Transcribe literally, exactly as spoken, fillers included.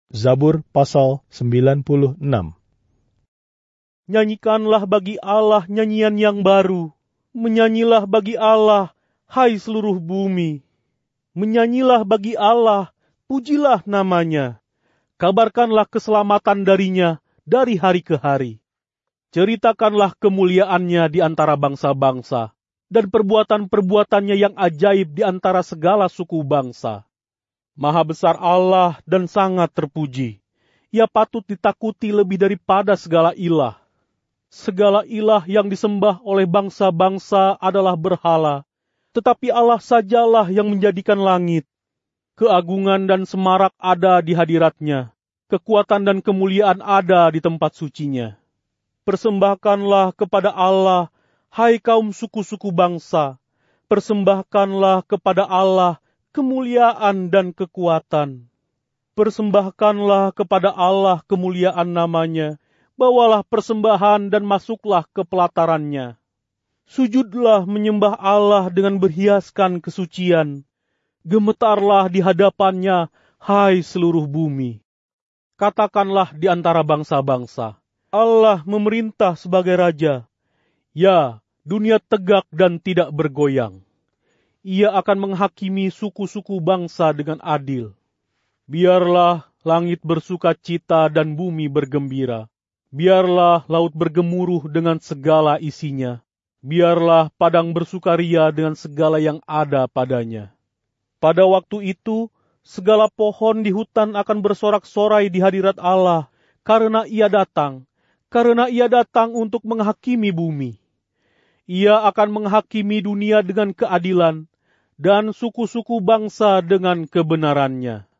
Zabur pasal sembilan puluh enam. Nyanyikanlah bagi Allah nyanyian yang baru. Menyanyilah bagi Allah, hai seluruh bumi. Menyanyilah bagi Allah, pujilah namanya. Kabarkanlah keselamatan darinya dari hari ke hari. Ceritakanlah kemuliaannya di antara bangsa-bangsa, dan perbuatan-perbuatannya yang ajaib di antara segala suku bangsa. Maha besar Allah dan sangat terpuji. Ia patut ditakuti lebih daripada segala ilah. Segala ilah yang disembah oleh bangsa-bangsa adalah berhala, tetapi Allah sajalah yang menjadikan langit. Keagungan dan semarak ada di hadiratnya, kekuatan dan kemuliaan ada di tempat sucinya. Persembahkanlah kepada Allah, hai kaum suku-suku bangsa. Persembahkanlah kepada Allah kemuliaan dan kekuatan. Persembahkanlah kepada Allah kemuliaan namanya. Bawalah persembahan dan masuklah ke pelatarannya. Sujudlah menyembah Allah dengan berhiaskan kesucian. Gemetarlah di hadapannya, hai seluruh bumi. Katakanlah di antara bangsa-bangsa, Allah memerintah sebagai Raja. Ya, dunia tegak dan tidak bergoyang. Ia akan menghakimi suku-suku bangsa dengan adil. Biarlah langit bersuka cita dan bumi bergembira. Biarlah laut bergemuruh dengan segala isinya. Biarlah padang bersukaria dengan segala yang ada padanya. Pada waktu itu, segala pohon di hutan akan bersorak-sorai di hadirat Allah, karena Ia datang, karena Ia datang untuk menghakimi bumi. Ia akan menghakimi dunia dengan keadilan, dan suku-suku bangsa dengan kebenarannya.